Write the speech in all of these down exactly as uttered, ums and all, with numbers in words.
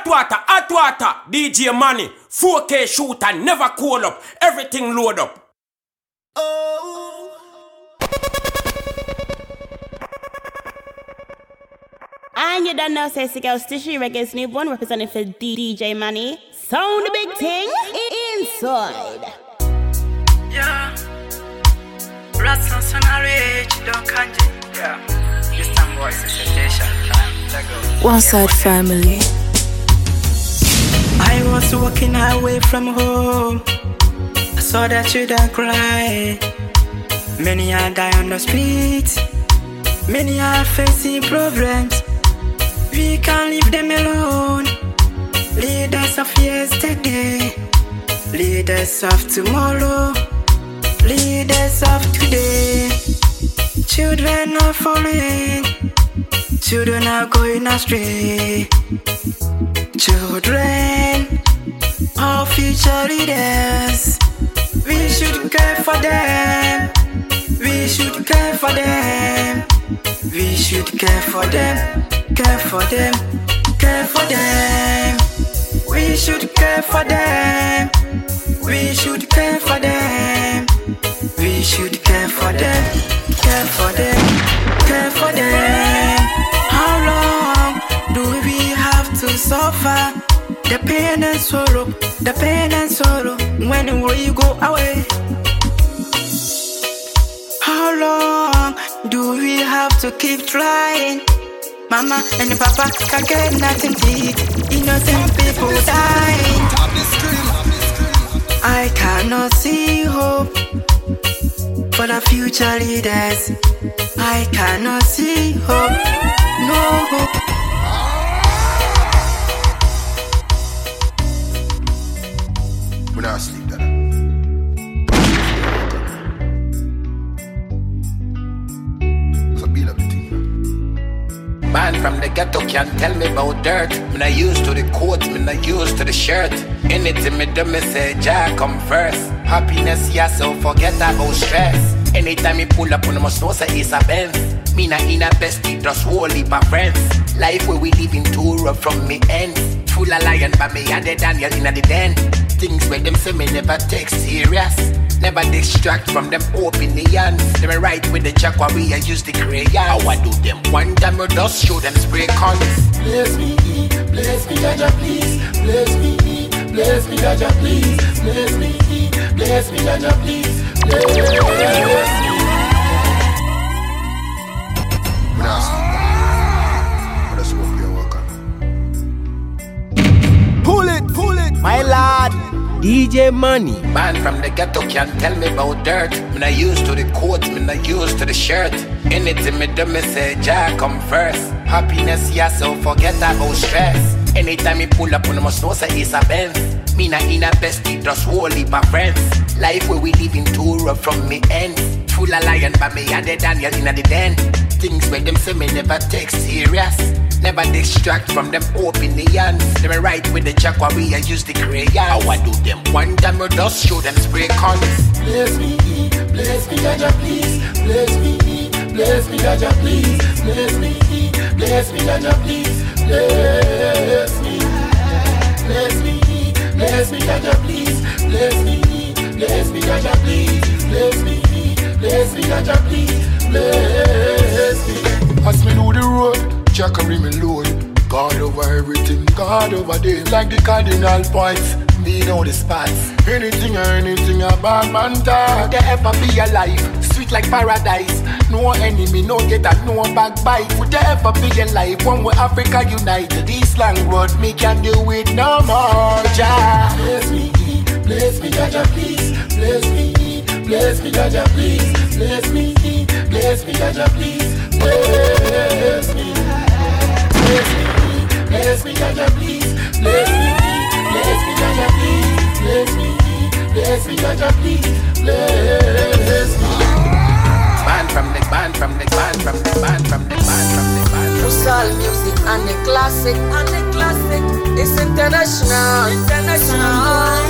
water, hot water. D J Money, four K shooter, never cool up. Everything load up. Oh. And you don't know, say, Sigel Stishy Reggae's newborn representing for D J Money. Sound the big thing inside. Yeah. Rats on Sonarage, don't kanji. Yeah. This time voice is sensation time. One Side Family. I was walking away from home. I saw that children cry. Many are dying on the streets. Many are facing problems. We can't leave them alone. Leaders of yesterday, leaders of tomorrow, leaders of today. Children are falling, children are going astray. Children are future leaders. We should care for them. We should care for them. We should care for them. Care for them. Care for them. We should care for them. We should care for them. We should care for them. Care for them. Care for them. How long do we have to suffer the pain and sorrow? The pain and sorrow when we go away. How long do we have to keep trying? Mama and Papa can't get nothing to eat. Innocent people dying. I cannot see hope for the future leaders. I cannot see hope. No hope. We're not asleep, Dad. Man from the ghetto can't tell me about dirt. Me not used to the coat, me not used to the shirt. Anything me do, me say Jah come first. Happiness, yeah, so forget about stress. Anytime me pull up on the must know say it's a Benz. Me not in a bestie, just whole heap of friends. Life where we live in too rough from me end. Full of lion, but me and the Daniel in the den. Things where them say me never take serious. Never distract from them opinions. Them right with the jack while we use the crayon. How I do them one time we just show them spray cons. Bless me, bless me, Jaja, please. Bless me, bless me, Jaja, please. Bless me, bless me, Jaja, please. Bless me. We're not asleep. Let's go for your work. Pull it, pull it, my lad. D J Money. Man from the ghetto can't tell me about dirt. Me not used to the coat, me not used to the shirt. Anything me do, me say Jah come first. Happiness, yeah, so forget about stress. Anytime me pull up on the must know say it's a Benz. Me not in a bestie, just whole heap of friends. Life where we live in too rough from me end. Full of lion, but me and the Daniel in the den. Things where them say me never take serious. Never distract from them opinions. Them right with the jack while we use the crayon. How I do them one time we just show them spray cons. Bless me, bless me, Jaja, please. Bless me, bless me, Jaja, please. Bless me, bless me, Jaja, please. Bless me, bless me, bless me, Jaja, please. Bless me, bless me, Jaja, please. Bless me, bless me, Jaja, please. Bless me. As me do the road, Jah carry me load. God over everything, God over them. Like the cardinal points, me know the spots. Anything or anything about man talk. Would there ever be a life sweet like paradise? No enemy, no get a no backbite. Would there ever be a life one where Africa united? This land road me can do it no more. Jah bless me, bless me, Jaja, please. Bless me, bless me, Jaja, please. Bless me, bless me, Jaja, please. Bless me, bless me, bless me, Jaja, please. Bless me, bless me, Jaja, please. Bless me, bless me, Jaja, please. Bless me. Band from the band from the band from the band from the band from the band. Soul music and the classic, and the classic. It's international, international.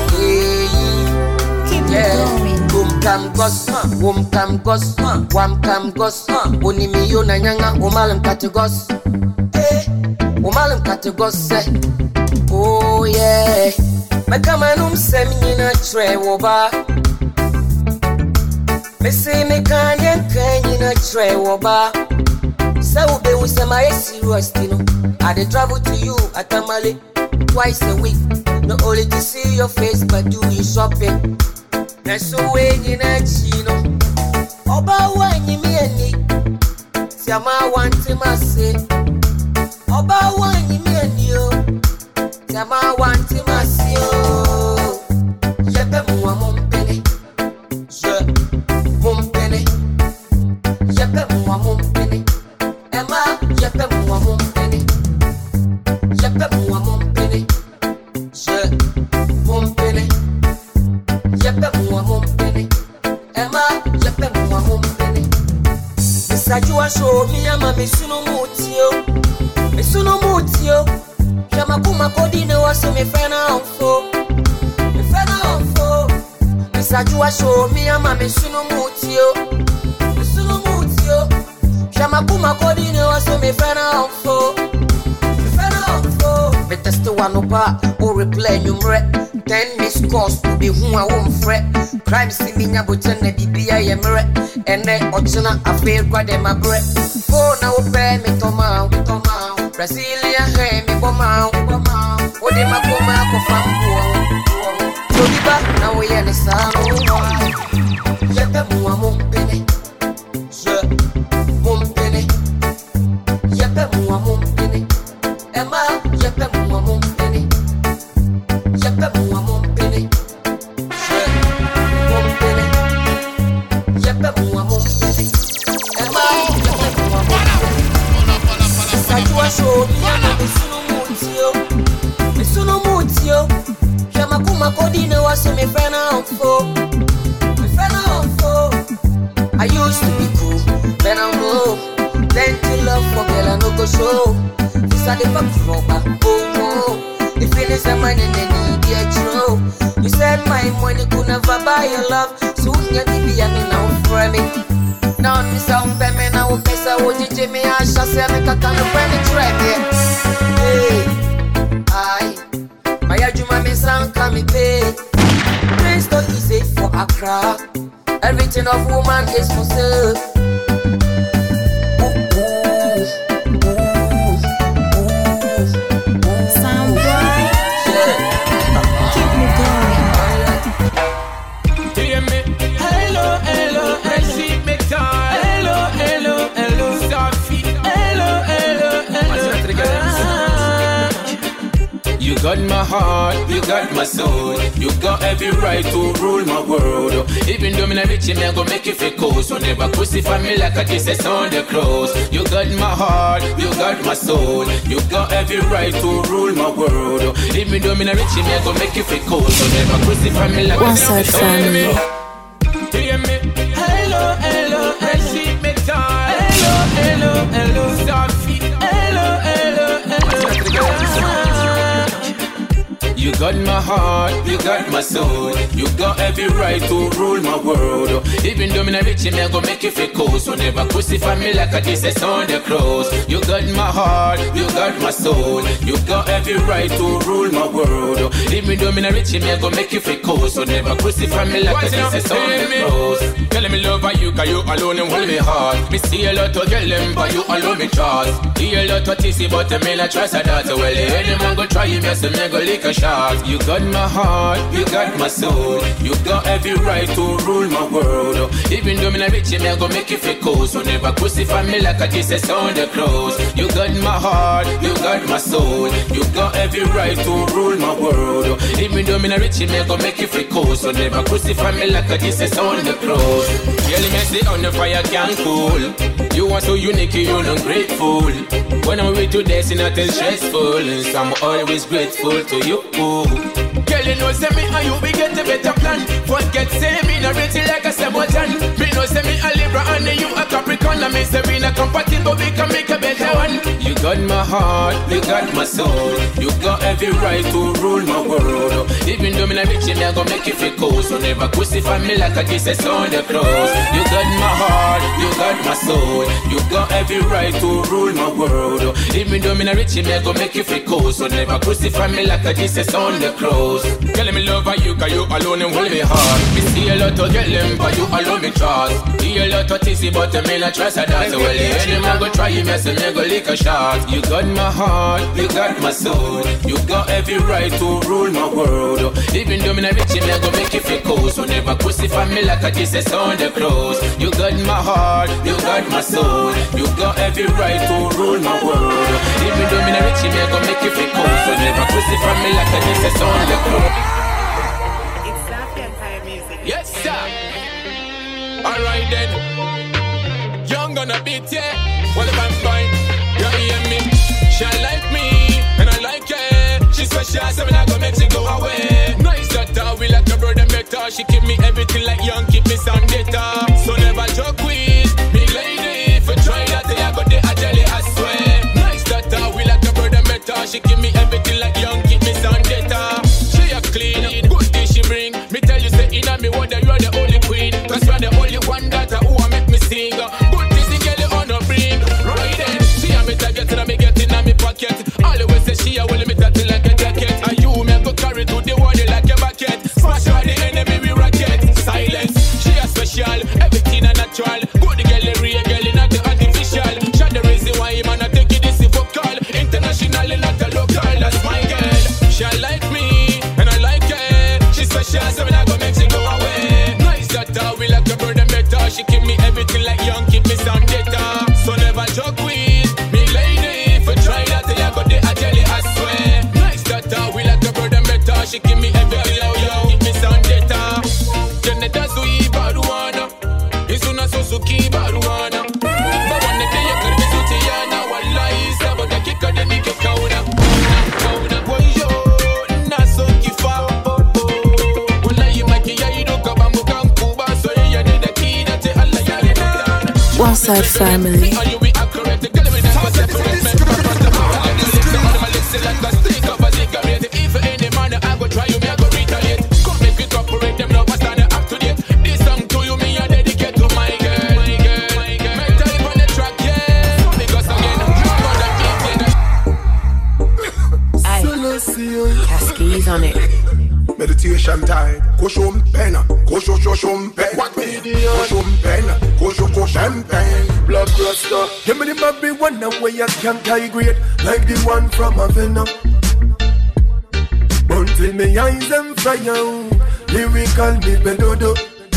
Yeah, Keep yeah. it going. Boom cam gos, boom cam gos, wam cam gos. Oni miyo na nyanga umalem kate gos. Eh, umalem kate gos. Eh, Oh yeah, my kamanum semina tre woba. Me say me kanya kanya tre woba. So be we say my serious tino. I dey travel to you at Tamale twice a week. Not only to see your face but do you shopping. That's so when you na chino. Oba wanyi me ani. Siama wanti mase. Oba wanyi me ani yo. Siama wanti mase yo. Yepe muwa mumpene. Je mumpene. Yepe muwa mumpene. Emma yepe muwa mumpene. Yepe muwa mumpene. Je mumpene. Yepe muwa mumpene. Emma yepe muwa mumpene. Sajua show me ama me sunu mutio. Me sunu mutio. Kama kuma kodi ne waso me fena onfo. Me fena onfo. Me sajua show me ama me sunu mutio. Me sunu mutio. Kama kuma kodi ne waso me fena onfo. Me fena onfo. Me testi wanopa o replay numre. Ten miss cost to be who I won't fret. Crime see me nya boten na bibia ye mere. Ene ochina afair kwa de my breath. Phone na ope me toma, me toma. Brazilian hair me boma, boma. Ode makoma ko fambo. Toliba na we ye ne sano. Yepe muwa mumpene. Je mumpene. Yepe muwa mumpene. Emma yepe muwa mumpene. Yepe muwa mumpene. Je mumpene. Yepe muwa mumpene. Emma yepe muwa mumpene. Sajua show me ana misunu mutio. Misunu mutio. Kama kuma kodi ne wase me fena onfo. Me fena onfo. I used to be cool, then I'm low. Plenty love for girl I no go show. This a the back rubber, oh oh. The feelings are mine and they need their true. You said my money could never buy your love. Soon you give me a me now for me. Now me sound me now pesa woji Jimmy Asha say me kakana penetrate me. Hey, I my ajuma me sound come me pay. Things not easy for Accra. Everything of woman is for sale. Sound boy, keep me going. Hello, hello, and she me time. Hello, hello, hello, Sophie. Hello, hello, hello. You got my heart, you got my soul. You got every right to rule my world. Even though me not rich, me I go make you feel cool. So never crucify me like a Jesus on the cross. You got my heart, you got my soul. You got every right to rule my world. Even though me not rich, me I go make you feel cool. So never crucify me like a Jesus on the cross. Hear me? Hello, hello, and she me time. Hello, hello, hello, Sophie. Hello, hello, hello. You got my heart, you got my soul. You got every right to rule my world. Even though me not rich, me I go make you feel cool. So never crucify me like a Jesus on the cross. You got my heart, you got my soul. You got every right to rule my world. Even though me not rich, me I go make you feel cool. So never crucify me like a Jesus on the cross. Tell me love you, cause you alone and hold me heart. Me see a lot of girl them, but you alone me trust. Hear a lot of tissy, but me not trust that. Well, any man go try you, me say me go lick a shot. You got my heart, you got my soul. You got every right to rule my world. Even though me not rich, me I go make you feel cool. So never crucify me like a Jesus on the cross. You got my heart, you got my soul. You got every right to rule my world. Even though me not rich, me I go make you feel cool. So never crucify me like a Jesus on the cross. Really messy on the fire can't cool. You are so unique, you're ungrateful. When I'm with you, there's nothing stressful. So I'm always grateful to you. Girl, you know, say me and you, we get a better plan. Forget, say me, not rating like a Samoan. Me know, say me a Libra and you a Capricorn. And me say we not compatible, we can make a better one. You got my heart, you got my soul. You got every right to rule my world. Even though me not rich, me I go make you feel cool. So never crucify me like a Jesus on the cross. You got my heart, you got my soul. You got got every right to rule my world. Even though me not rich, me go make you feel cold. So never crucify me like a Jesus on the cross. Tell me love you, cause you alone and hold me hard. Me see a lot of yelling, but you alone me trust. See a lot of tissy, but me not trust a dance. Well, any man go try you, me say me go lick a shot. You got my heart, you got my soul. You got every right to rule my world. Even though me not rich, me go make you feel cold. So never crucify me like a Jesus on the cross. You got my heart, you got my soul. You got every right to rule my world. Even though me not rich, me go make you feel cold. So never crucify me like a Jesus on the cross. It's not Empire Music. Yes, sir. Alright then. Young gonna beat ya. Well, if I'm fine, you hear me. She like me, and I like her. She's special, so I'm not gonna make she go away. Nice that we like a brother better. She keep me everything like young, keep me some data. So never joke with me lady. For try that, I got the agile, I swear. Nice that we like a brother better. She keep me everything like young, keep me some data. She a clean, good thing she bring. Me tell you, say in a me wonder you are the only queen. Cause you are the only one that who I make me sing. Good thing she get it on her bring. Right then, she a me target and I me get in a me pocket. Always say she a will me tattle like a jacket. And you me go carry to the water like a bucket. Smash all the enemy we rocket. Silence, she a special, everything a natural. Good girl, real girl, not the artificial. She the reason why him and I take it this vocal. International, not the local. That's my girl. She like me, and I like her. She's special, so me not gonna make she go away. Nice that we like a bird and better. She keep me everything like young, keep me some data. So never joke with me lady. For try that, I got the agile, I swear. Nice that we like a bird and better. She keep me everything like young, keep me some data. Janeta Zui Baruana, Isuna Suzuki Baruana. But one day you could be Sutiana, one lies about the kick of the Nicky Kauna. Kauna, boy, yo, Nasuki Fa. Well, you might be a Idoka Bambu Kankuba, so you need the key that you all One Side Family. Cascades on it. Meditation time. Koshum pen, kosho shoshum pen. What me? Koshum pen, kosho koshum pen. Blood cluster. Give me the baby one way I can't migrate like the one from Avena. Until me eyes them fire, lyrical me bedodo.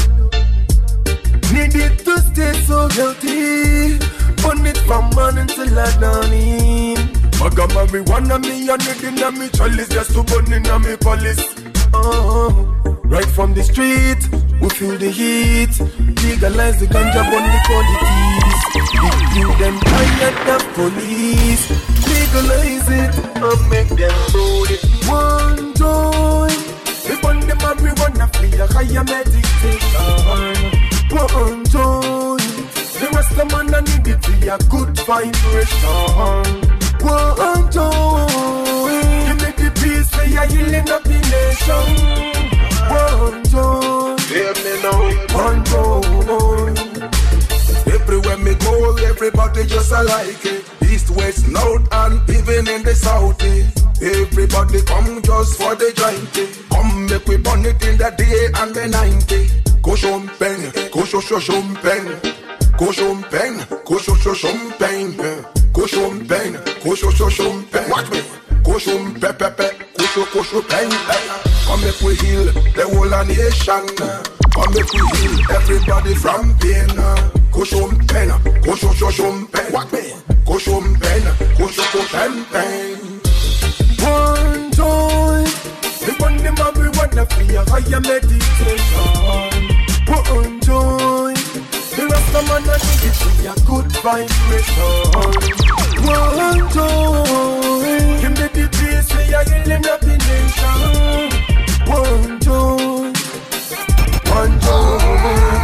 Need it to stay so healthy. Burn it from morning till I down in. Maga marijuana me and it in a me chalice just to burn in a me police. Oh, right from the street, we feel the heat. Legalize the ganja, burn the qualities. If you them tired of police, legalize it and make them roll it. One joint, we burn the marijuana free a higher meditation. One joint, the rest of man need it for a good vibration. One joint, you make the peace for your healing of the nation. One joint, hear me now. One joint. Everywhere me go, everybody just a like it. East, west, north, and even in the south. Everybody come just for the joint. Come make we burn it in the day and the night. Go champagne, go show show champagne. Go champagne, go show show champagne. Go champagne, go show show champagne. Watch me. Go champagne, pepe, go show go champagne. Come make we heal the whole nation. Come make we heal everybody from pain. Go champagne, go show show champagne. Watch me. Go champagne, go show go champagne. One joy, the one the man we wanna feel a higher meditation. One joy, the rest of man I need it to be a good vibration. One joy, give me the peace for your healing of the nation. One joy, one joy.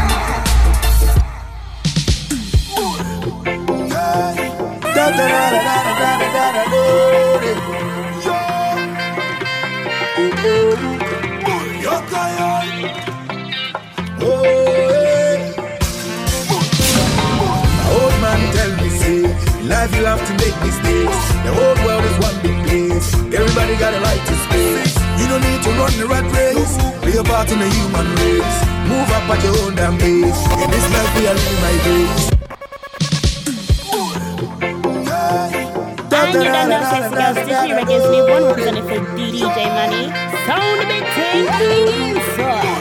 Da da da da da da da da da. Old man tell me life you'll have to make mistakes. The whole world is one big place. Everybody got a right to space. You don't need to run the rat race. Be a part in the human race. Move up at your own damn pace. In this life we are living my days. And you don't know sexy girls, Stitchy Reggae's new one represented for D D J Money. Sound the big thing inside.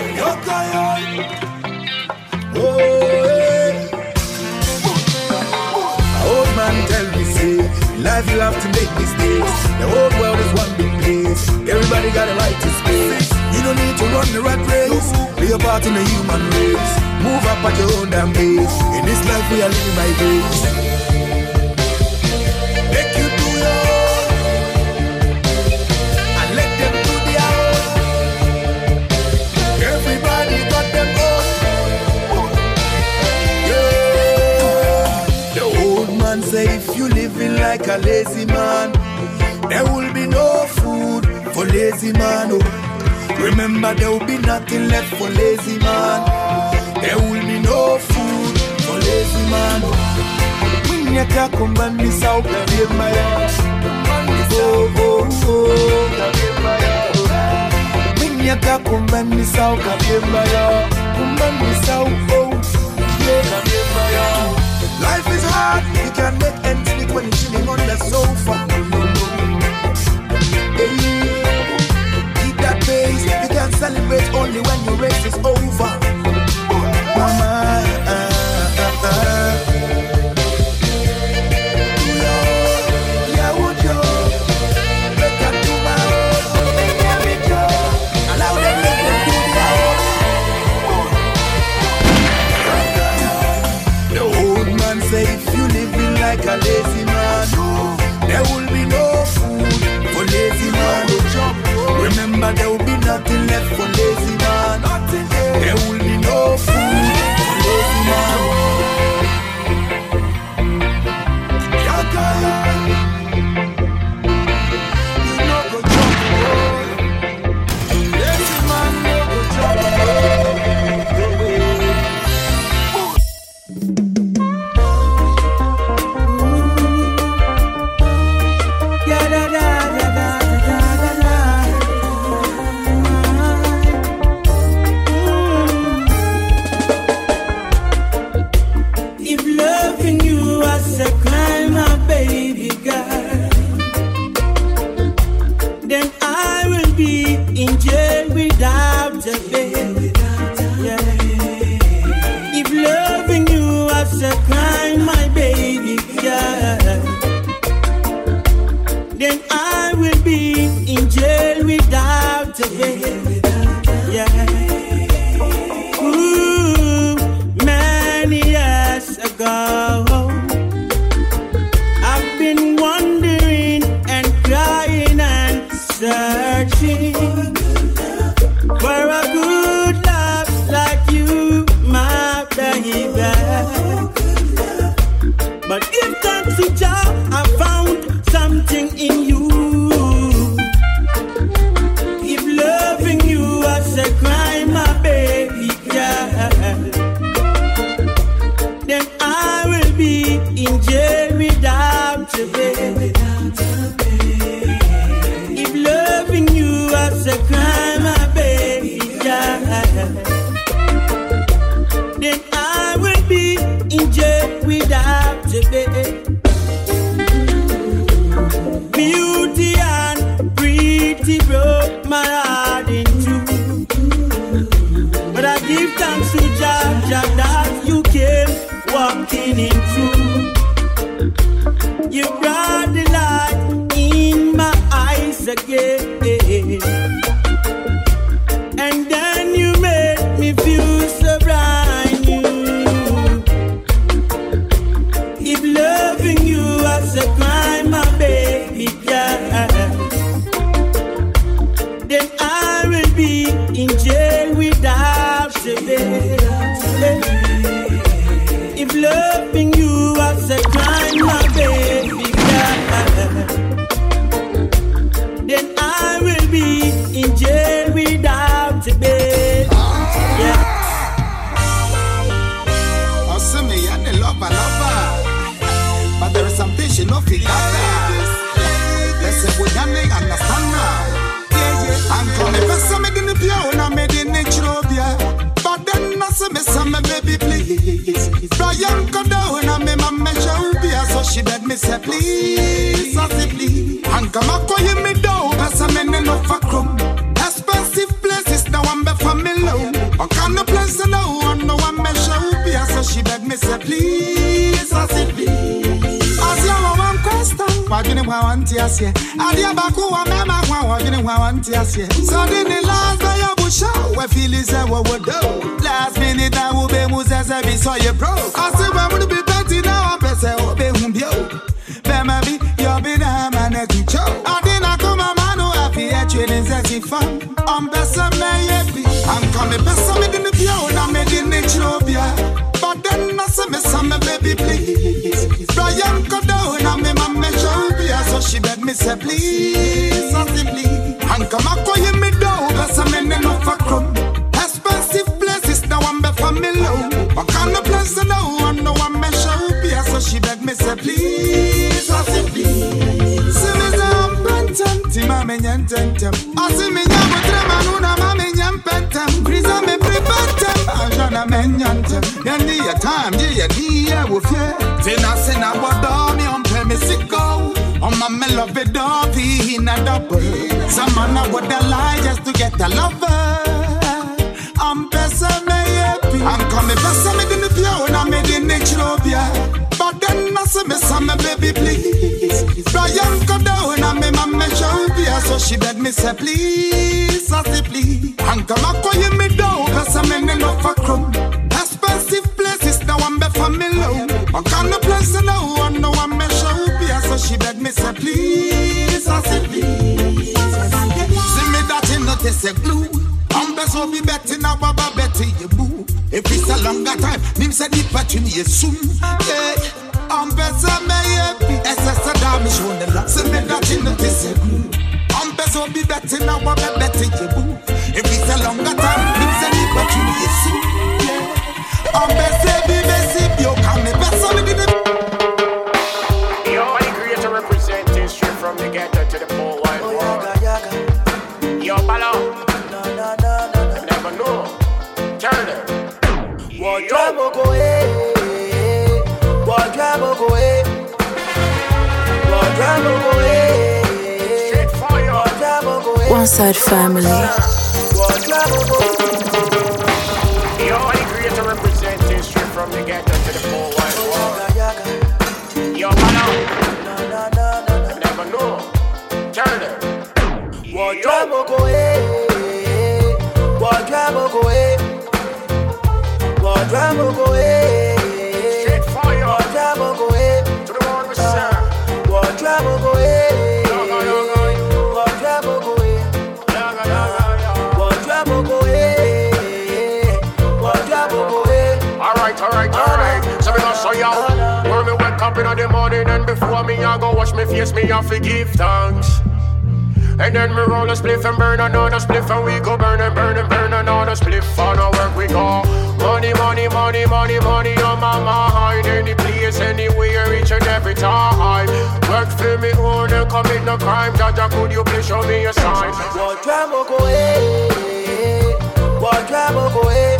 Old man tell me say, life you have to make mistakes. The whole world is one big place. Everybody got a right to space. You don't need to run the rat race. Be a part in the human race. Move up at your own damn pace. In this life we are living my days. Make you do your own and let them do their own. Everybody got them own. Yeah. The old man say if you living like a lazy man, there will be no food for lazy man. Oh. Remember there will be nothing left for lazy man. There will be no food for lazy man. Oh. Nyaka kumbani sao kabemaya, oh oh oh, kabemaya. Nyaka kumbani sao kabemaya, kumbani sao oh, yeah kabemaya. Life is hard, you can't make ends meet when you're chilling on the sofa. Hey, keep that pace, you can celebrate only when your race is over. Mama, uh, uh, uh. Like a lazy man, there will be no food for lazy man. Remember there will be nothing left for lazy man. There will be no food for lazy man. You know go jump, lazy man no go jump. feel that. Let's say we don't understand now. Yeah, yeah. I'm coming for some in the pure, and I'm made in nature, yeah. But then I say me some baby please. Brian come down and me mama show be so she beg me say please, I say please. And come a call me down, cause I'm in enough for crumb. Expensive places now I'm be for me low. I can't place now, I know I'm me show be so she beg me say please, I say please. As you want question, why you know I want to say? Adia baku wa mama why you know I want to say? So then the last day you bush out, we feel is a what we do. Last minute I will be muzeze be so you broke. I say we will be thirty now, I say oh be hum bio. Bema be you be the man that you chow. I didn't come a man who happy at you in zesty fun. I'm best of me happy. I'm coming best of me in the bio, now me in nature bia. But then I say me some baby please. Brian go down and me mama show bia, so she beg me say please, I say please. And come a call me down, cause I'm in enough for crumb. Expensive places now I'm be for me low. But can't the place now I know I'm me show bia, so she beg me say please, I say please. See me say I'm pentem, tima me nyantentem. I see me nyamu trema nuna mami nyampentem. Krisa me prepentem, ajana me nyantem. Yendi ya time, ye ya di ya wufye. Tina sina wada mi ompe me siko. Oma me love it dovey in a double. Some man I would lie just to get a lover. I'm best of me happy. I'm coming best of me in the pure, and I'm made in nature bia. But then I say me some baby please. Brian come down and me mama show bia, so she beg me say please, I say please. And come a call me down, cause I'm in enough for crumb. Expensive places now I'm be for me low. I can't the place now, I know I'm me show bia, so she beg me say please, I say please. See me that you notice a glue. I'm best of be betting now, Baba better you boo. If it's a longer time, nim said it but you me soon. Yeah, I'm best of me happy. S S a damage on the lot. See me that you notice a glue. I'm best of be betting now, Baba better you boo. If it's a longer time, nim said it but you me soon. Yeah, I'm best of be best you come me best of me the. Yo, I create a representing straight from the ghetto to the whole wide world. Yo, Balo. Never know. Turn it. What trouble go away? What trouble go away? What trouble go away? Straight fire. What trouble go away? One Side Family. What trouble go away? Yo, I create a representing straight from the ghetto to the whole wide world. Yo, Balo. Never know. Turn it. What trouble go away? What trouble go away? What trouble go away? Straight fire. What trouble go away? To the one we say. What trouble go away? What trouble go away? What trouble go away? What trouble go away? Alright, alright, alright. So we gonna show you where me wake up in the morning, and before me I go wash me face, me I forgive thanks. And then me roll a spliff and burn another spliff, and we go burn and burn and burn another spliff. On our work we go. Money, money, money, money, money on my mind. Any place, anywhere, each and every time. Work for me own and commit no crime. Jaja, could you please show me a sign? What trouble go away? What trouble go away?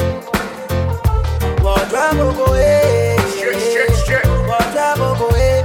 What trouble go away? Shit, shit, shit. What trouble go away?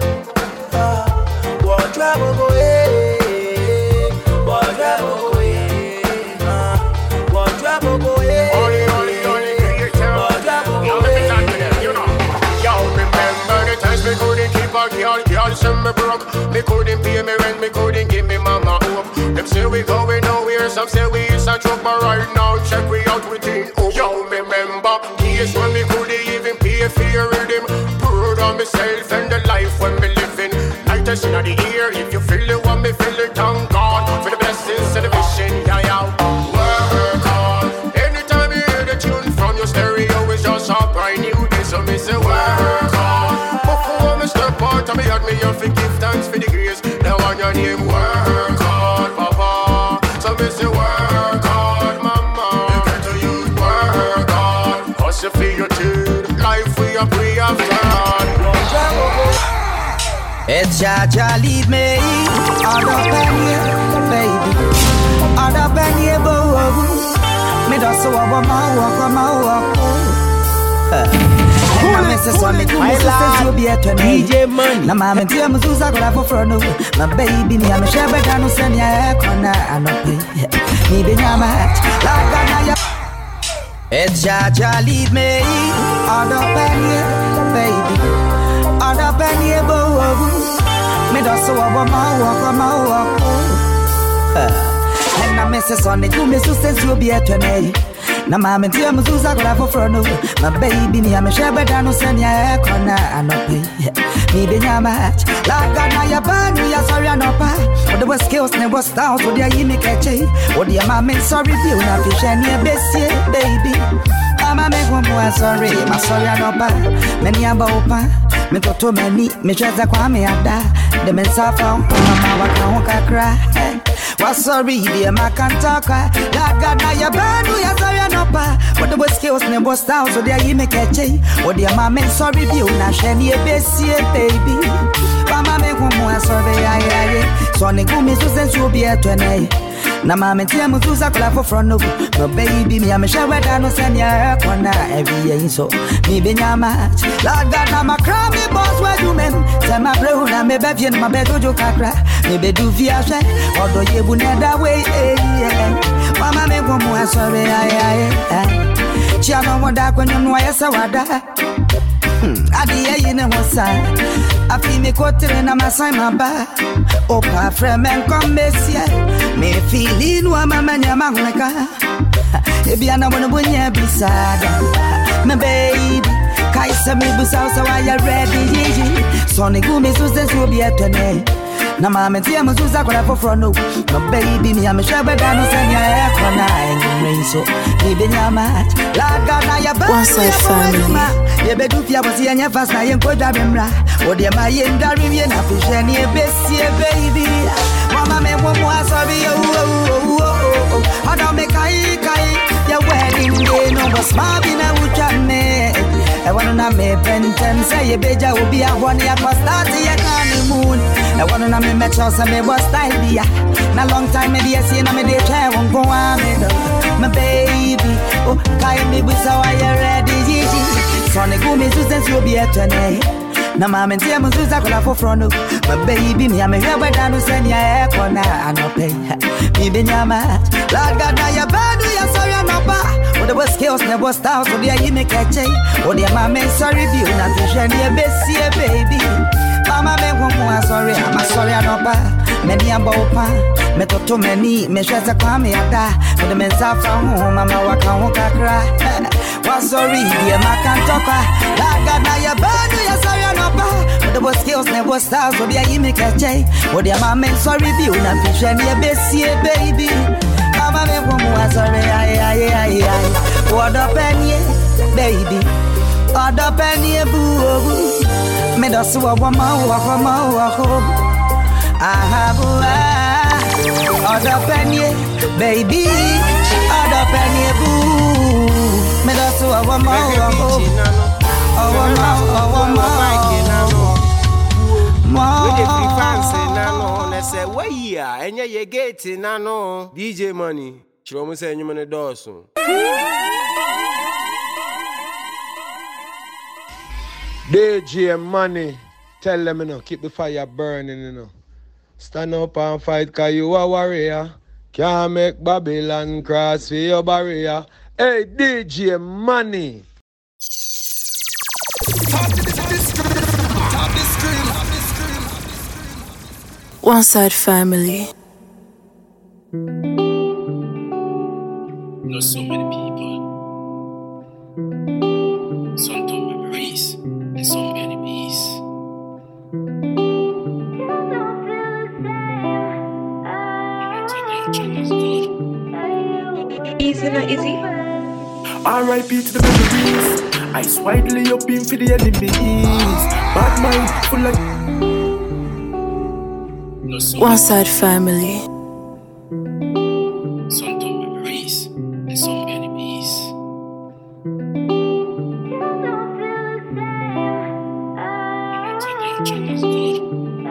What trouble go away? What trouble go away? What trouble go away? Only, only, only creator. What trouble go away? You know. Yo, remember the times me couldn't keep a girl, girl say me broke. Me couldn't pay me rent, me couldn't give me mama hope. Them say we going nowhere, some say we is a joke, but right now check we out within. Oh, yo, remember days when me couldn't even pay for your rhythm. Proud of myself and the life when me living. Lightest in the ear, if you feel it, what me feel it, thank God for the blessings and the vision, yeah, yeah. Work hard. Anytime you hear the tune from your stereo, it's just a brand new day, so me say work hard. Before me step out, I me had me have to give thanks for the grace. Now on your name, work hard, Papa. So me say work hard, Mama. You get to use work hard. Hustle for your tune. Life we are free of God. It's Jaja lead me. Other penny, baby. Other penny, boo. Me do so about my walk, my walk. And I miss this one. Me do my sisters will be at twenty. D J Money. Na mama dear Muzuza go for front. My baby, me I'm a shabba down send ya corner and up. Me be na match. Like I. It's Jaja lead me. Other penny, baby. Other penny, boo. Me do so about my walk, my walk. And I miss this one. Me do my sisters will be at twenty. Na mama dear Muzuza go for front. My baby, me I'm a shabba down send ya corner and up. Me be na match. Like I ya bad, me ya sorry no pa. But the West Coast never down, so they yi me catch it. What the mama sorry be una fish and ya bessie, baby. Mama me go more sorry, my sorry no pa. Many about me to to many, me chaza kwa me ada. The men suffer, mama waka waka cry. Was sorry, dear, my can't talk. Like God, now you're bad, you're sorry, no pa. But the West Coast never down, so there you make a change. What dear, my men sorry, be una shiny, bessie, baby. Mama, me one more sorry, aye, aye. So, Nigumi, so since you'll be at twenty. Na mama tia mutuza kula for front of my baby, me I'm a shower down, no send ya corner every year, so me be your match. Lord God, I'm a crummy boss, where you men. Tell my bro, I'm a baby in my bed, you can't cry. Me be do via share, although you would never way, eh, mama, me one more sorry, aye, aye. She don't want that when you know I saw that. Adi ye ne wosa afi me kotere na masai maba opa frame en kombesia me feeling wa mama nyama ngaka ebi ana wono bunya bisada me baby kaisa me busa so why you ready so ne gumi so sense will be atone na mama tia muzuza kwa for front no my baby me am shabba down send ya corner and rain so me be nyama la gana ya ba One Side Family. Ye be do fia was ye fast na ye ko da bemra o de ma ye ndari ye na fi she ni e besie baby mama me wo mo asobi o o o I don't make kai kai your wedding day no was ma bi na ucha me e wanna na me penten say ye beja will be a one ya for start ye honeymoon e wanna na me met us me was style be na long time me be see na me dey try won go am my baby oh kai me be so I ready Sonny Gumi Susan will be at twenty. Na mama tia muzuza kola for front my baby me am here where down send ya corner and no pay me be nyama Lord God na ya badu ya sorry no pa but the West Coast never down so there you make a change oh dear mama sorry be una fish and ya bessie baby mama me one more sorry I'm sorry no pa many about pa me to to many me shasa kwa me ada but the men suffer home mama waka waka cry was sorry dear ma can't talk Lord God na ya badu ya sorry no pa but the West Coast never down so there you make a change oh dear mama sorry be una fish and ya bessie baby mama me one more sorry aye aye aye aye what up any baby what up any boo me do so wa ma wa ma wa ahabu other penny baby other penny boo me do so wa ma wa oh ma oh ma we dey free fans na no na say where ya enye ye gate na no D J Money chiro mo say enyum ne doso D J Money, tell them, you know, keep the fire burning, you know. Stand up and fight, cause you a warrior. Can't make Babylon cross for your barrier. Hey, D J Money. One Side Family. Know so many people, some don't memories, and some enemies. Easy, not easy. R I P to the memories. Ice widely up in for the enemies. Bad mind full of One Side Family. Some don't memories, and some enemies. Each other's good.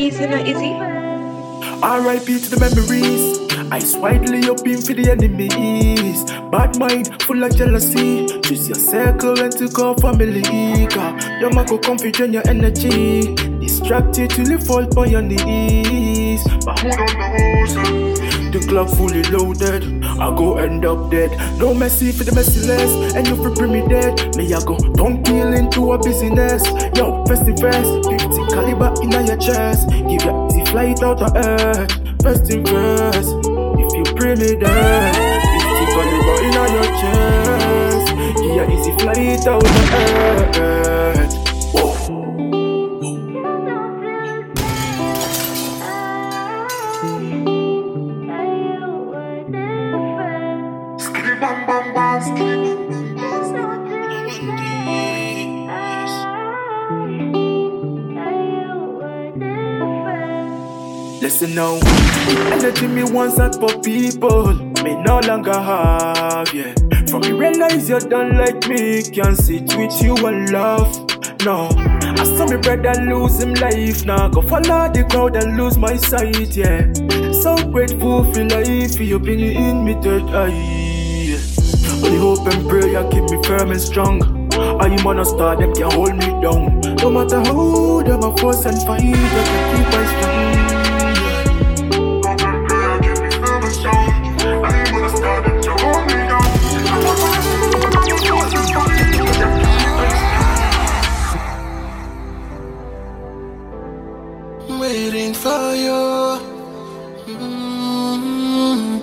easy, not easy. R I P to the memories. Ice widely open for the enemies. Bad mind, full of jealousy. Choose your circle and to call family. Your man go comfort on your energy. Distracted till you fall on your knees. But who don't know? The clock fully loaded. I go end up dead. No mercy for the merciless. And you for bring me dead. Me I go don't kill into a business. Yo, first thing first. fifty caliber in your chest. Give your the flight out of earth. First thing first. If you bring me dead, fifty caliber in your chest. Give your easy flight out of earth. Whoa. Listen now, energy me once that for people me no longer have, yeah. From me realize you don't like me, can't sit with you and laugh. No, I saw me brother lose him life, now go follow the crowd and lose my sight, yeah. So grateful for life, for your opinion in me third eye. Only hope and prayer keep me firm and strong. I am on a star, them can't hold me down. No matter how them a force and fight, I can keep my strong. Waiting for you. Mm-hmm.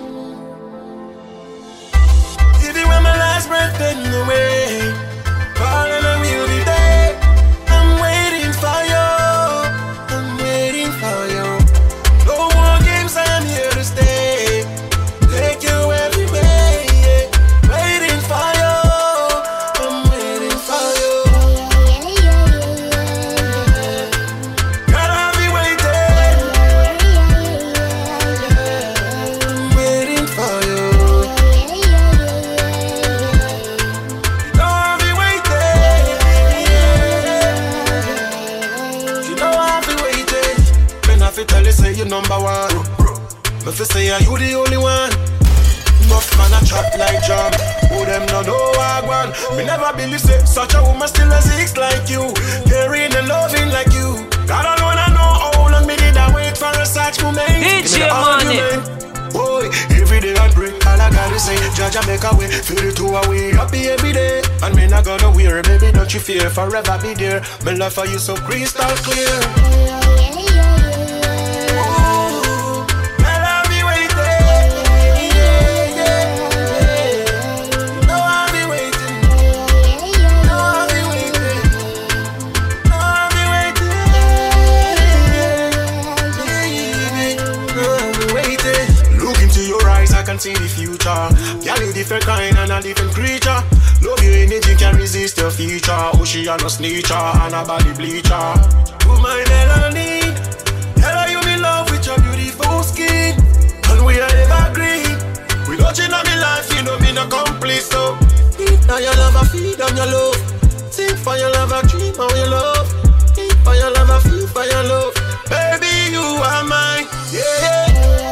Even when my last breath fading away, calling I will be there. I'm waiting for you. I'm waiting for you. No more games, I'm here to stay. Take you everywhere. Yeah. Waiting for you. I'm waiting for you. Gotta be waiting. I'm waiting for you. You know I'll be waiting. You know I'll be waiting. Man, I fi tell you say you number one. Me fi say are you the only one. Enough man a chat like jam. Who them no know I want. Me never believe say such a woman still exists like you. Caring and loving like you. God alone I know how long me did I wait for a such moment. D J Money. Boy, every day I pray, all I gotta say, Judge I make a way, feel it to a way, happy every day. And me not gonna wear, baby don't you fear, forever be there. My love for you so crystal clear. Ooh, my love be waiting. Yeah, yeah. You know I'll be waiting. You know I'll be waiting. You know I'll be waiting. Yeah, I'll be waiting. Look into your eyes, I can see the future. Girl, you different kind and a different creature. Love you anything can resist your feature. Oh, she a no snitcher and a body bleacher. Put my melanin. Tell her you in love with your beautiful skin. And we are evergreen. Without you in my life, you know me no complete. So eat on your love, I feed on your love. Sing for your love, I dream on your love. Eat for your love, I feel for your love. Baby, you are mine. Yeah.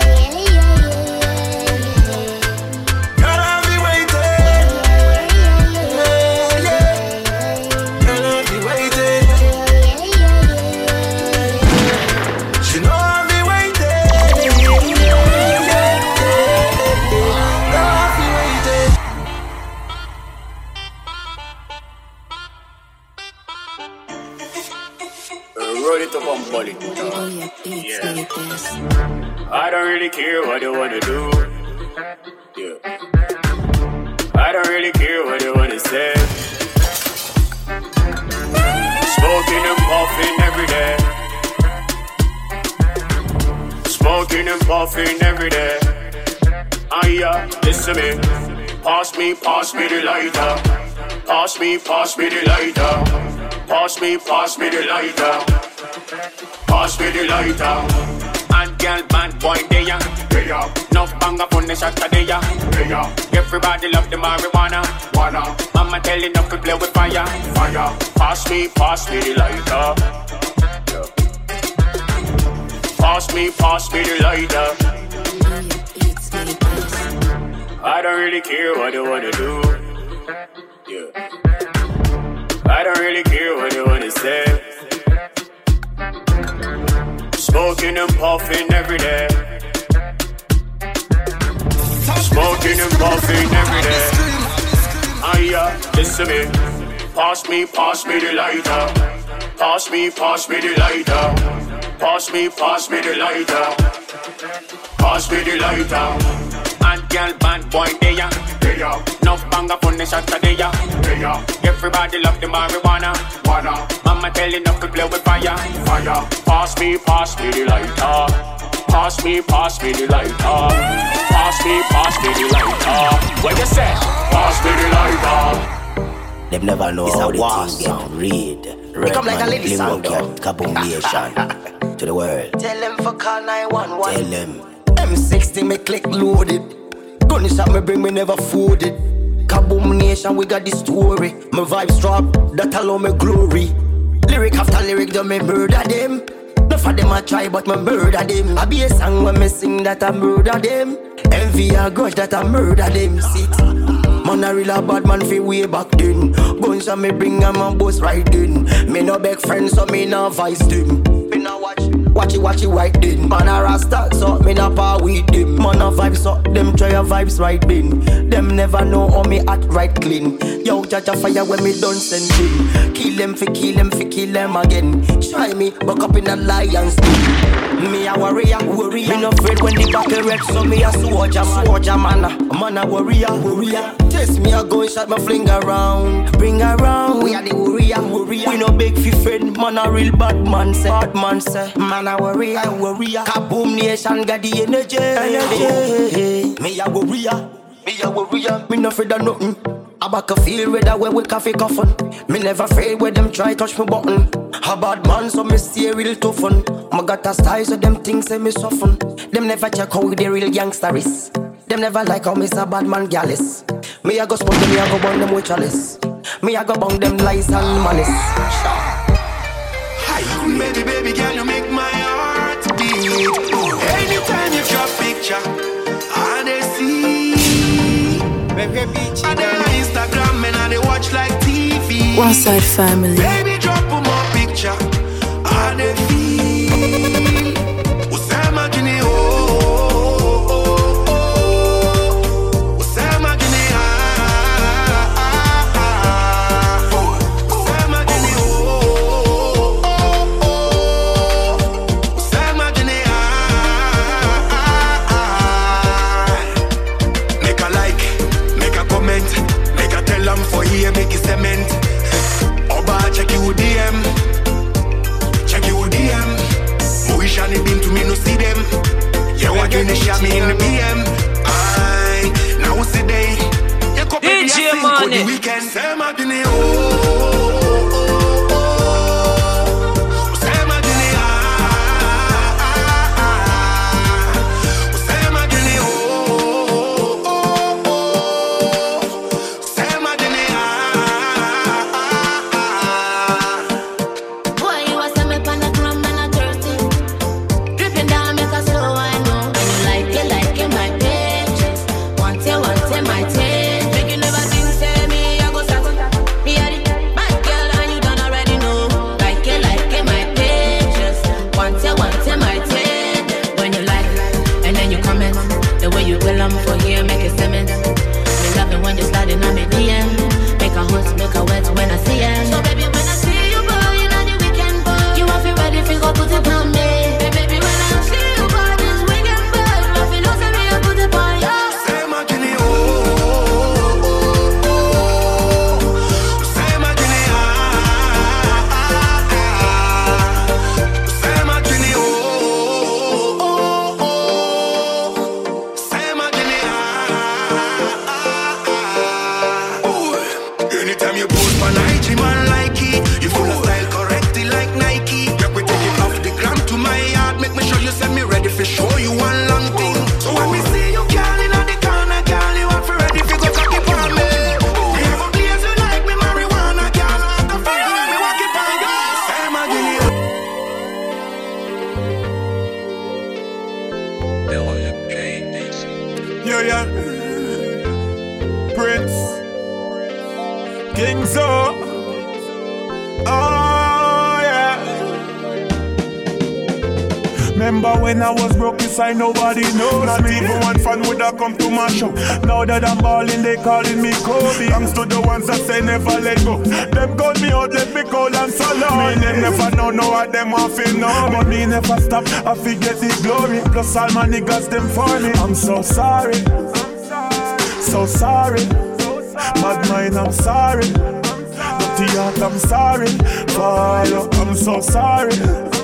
Gotta be waiting. Yeah, yeah. Gotta be waiting. You know I'll be waiting. Yeah, yeah. I'll be waiting. Roll it up and pull it. Oh yeah, beats Yeah. like this. I don't really care what you wanna do. Yeah. I don't really care what you wanna say. Smoking and puffing every day. Smoking and puffing every day. Ah yeah, listen to me. Pass me, pass me the lighter. Pass me, pass me the lighter. Pass me, pass me the lighter. Pass me the lighter. And girl, bad boy, they ya. No banga on the shot they ya. Everybody love the marijuana. Wanna. Mama telling them to play with fire. Fire. Pass me, pass me the lighter. me, pass me the lighter. I don't really care what you wanna do. Yeah. I don't really care what you wanna say. Smoking and puffing every day. Smoking and puffing every day. Ah yeah, listen to me. Pass me, pass me the lighter. Pass me, pass me the lighter. Pass me, pass me the lighter. Pass me the lighter. And girl, band boy, they ya. No banger for the shots they ya. Everybody love the marijuana. Wanna. Mama telling us to play with fire. Fire. Pass me, pass me the lighter. Pass me, pass me the lighter. Pass me, pass me the lighter. What you say? Pass me the lighter. Them never know it's how a the was thing get read. Become like a lady song, though. Kaboom Nation to the world. Tell them for call nine one one. Tell them. M sixty me click loaded. Gunshot me bring me never folded. Kaboom Nation, we got the story. My vibes drop, that allow me glory. Lyric after lyric, do me murder them. None of them I try, but me murder them. I be a song when me sing that I murder them. Envy a grudge that I murder them. Sit. Man a real a bad man fi way back then. Gunshot me bring a man boss right in. Me no beg friends so me no vice them. Me no watch, watch it, watch it right then. Man a rasta so me no power with them. Man a vibe so them try a vibes right then. Them never know how me act right clean. Yo judge a fire when me done send him. Kill them fi kill them fi kill them again. Try me buck up in a lion's den. Me a warrior, warrior. Me no afraid when the battle red so me a soldier man. Soldier man, a man a warrior, warrior. Test me a gun shot my fling around. Bring around, we are the warrior, warrior. We no beg fi friend, man a real bad man say. Bad man say, man a warrior, warrior. Kaboom Nation got the energy, energy. Me a warrior, me a warrior. Me no afraid of nothing. I back a field where that way we coffee coffin. Me never afraid where them try touch me button. A bad man so me stay real tough on. My got a style so them things say me soften. Them never check how the real gangster is. Them never like how me a bad man gallus. Me a go spot them, me a go burn them with chalice. Me a go bang them lies and malice. Hi, baby, baby girl, you make my heart beat. Anytime you drop picture, I dey see. Baby, beach, I dey Instagram and I dey watch like T V. One Side Family. Baby, drop more picture, I dey feel. Usama Gini, oh. Make it cement. Oba check you D M. Check you D M. Moish and been to me no see them. Yeah, what you share me in the P M. I now see day. You copy D J Money. The weekend. Say my Gini, oh. Say my Gini, ah. Say my Gini, oh. Like think so. Oh yeah. Remember when I was broke inside, nobody knows. Not me. Even one fan would have come to my show. Now that I'm balling, they calling me Kobe. Thanks to the ones that say never let go. Them call me out, let me call and solo. Me they never know, know what them want to know. But me never stop, I forget the glory. Plus all my niggas, them for me. I'm so sorry, so sorry. Mad mind, I'm sorry. Dirty heart, I'm sorry. For you, I'm so sorry.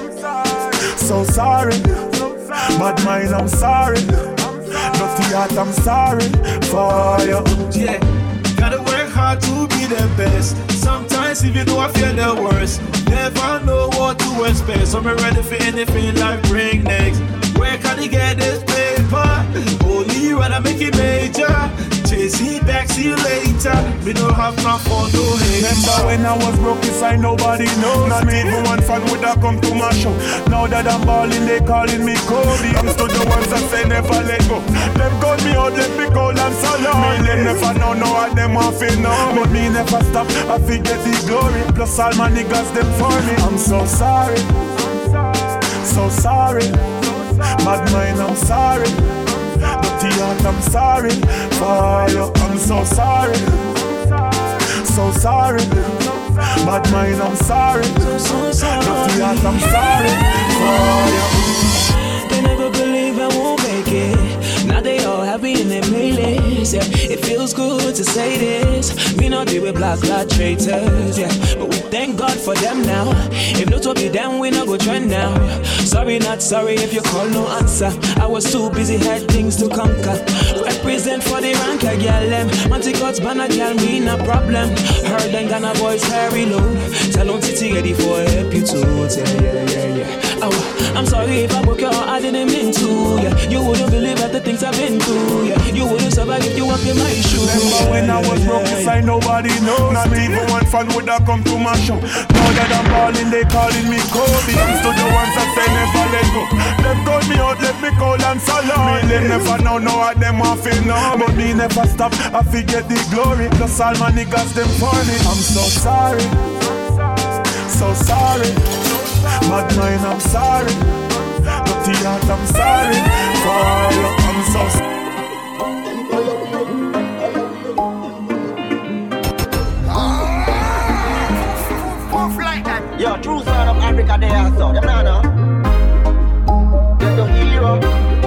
So sorry, bad mind, I'm sorry. Dirty heart, I'm sorry for you. Yeah, gotta work hard to be the best. Sometimes if you know I feel the worst, never know what to expect. So I'm ready for anything life bring next. Where can you get this paper? Only when I make it major. Chase it back, see you later. We don't have time for no hate. Remember when I was broke inside, nobody knows. Not me. Even one fan would have come to my show. Now that I'm balling, they calling me Kobe. Thanks to the ones that say never let go. Them call me out, let me call and solo. Me they never know, know what them want to know. But me never stop, I forget the glory. Plus all my niggas, them for me. I'm so sorry, so sorry. Mad mind, I'm sorry. Dirty heart, I'm sorry. For you, I'm so sorry. So sorry. Bad mind, I'm sorry. Dirty heart, I'm sorry. For you. They never believe I won't make it. Now they all happy in their playlist. Yeah, it feels good to say this. Me not deal with black blood traitors. Yeah, but we thank God for them now. If not to be them, we not go trend now. Sorry, not sorry if you call no answer. I was too busy, had things to conquer. Represent for the rank, I get them. Manticots, banner, girl, me no problem. Heard them Ghana boys, very low. Tell on Titi ready for help you too. Yeah, yeah, yeah, yeah. Oh, I'm sorry if I broke your heart, I didn't mean to. Yeah, you wouldn't believe at the things I've been through. Yeah, you wouldn't survive if you walk in my shoes. Remember when I was broke inside, nobody knows. Not even one fan would have come to my show. Now that I'm balling, they calling me Kobe. Thanks to the ones that say never let go. Them call me out, let me call and solo. Me they never know, know what them want to know. But me never stop, I forget the glory. Plus all my niggas, them for me. I'm so sorry, so sorry. Mad mind, I'm sorry. Dirty heart, I'm sorry. For you, I'm so sorry. Yo, true son of Africa, they are so. Them nah know. Get the hero.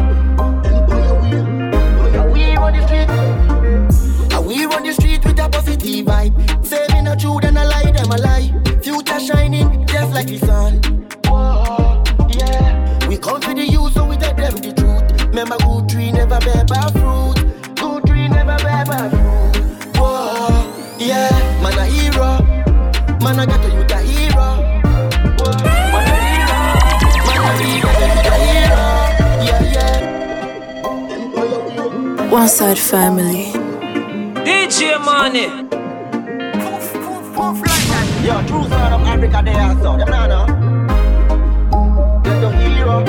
Are we on the street? Are we on the street with a positive vibe? Say me not true, then I lie, them a lie. Future shining, just like the sun. Whoa, yeah. We come to the youth, so we tell them the truth. Remember, good tree never bear bad fruit. Good tree never bear bad fruit. Whoa, yeah. Man a hero. Man I got to you the hero. Whoa, man a hero. Man a hero, the hero. Yeah, yeah. One Side Family. D J Money. Yo, true son of Africa, they are so. Them nah know. Get the hero.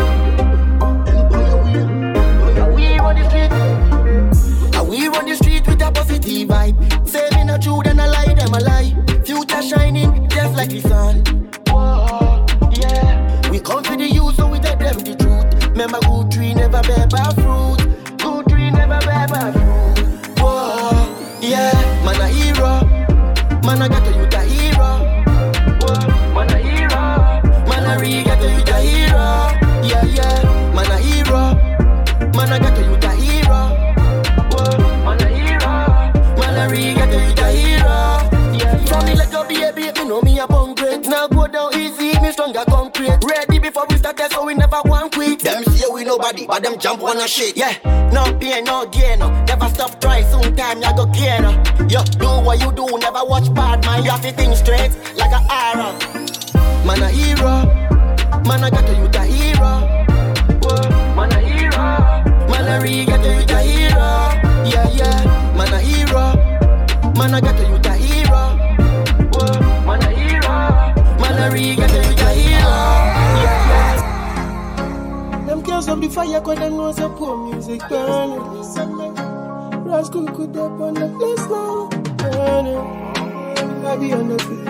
Are we on the street? Are we on the street with a positive vibe? Say me not true, then I lie, them a lie. Future shining, just like the sun. Whoa, yeah. We come to the youth, so we tell them the truth. Remember, good tree never bear bad fruit. Good tree never bear bad fruit. Whoa, yeah. Man a hero. Man I got to you the hero. Whoa, man a hero. Man a re got to you the hero. Yeah, yeah. Man a hero. Man I got to you the hero. Whoa, man a hero. Man a re got to you the hero. Yeah, yeah. Me like a baby, me know me a bone great. Now go down easy, me stronger concrete. Ready before we start so we never want quit. Them say we nobody, but them jump on a shit. Yeah, no pain, no gain, no. Never stop try, soon time ya go gain. Yo, do what you do, never watch bad man. You have to think straight, like an arrow. Man a hero, man I got to you the hero. Whoa, man a hero, man a re got to you the hero. Yeah, yeah, man a hero, man I got to you the hero. Whoa, man a hero, man a re got to you the hero. Yeah, yeah. Them girls of the fire, cause them know say poor music burning. Rascal could up on the place now, burning. I be on the beat.